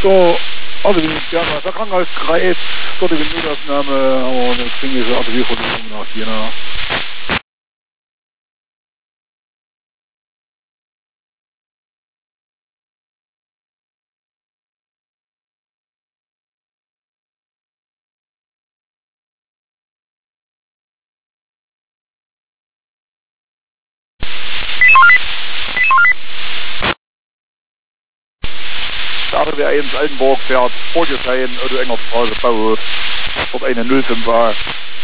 So, also ja, der Krankenhauskreis, dortige Notaufnahme, aber das kriegen wir so Arterieverletzung nach hier, ne? Da wer ins Altenburg fährt, Borgeshain, Auto Engerstraße, Bauhof, dort eine 05 war.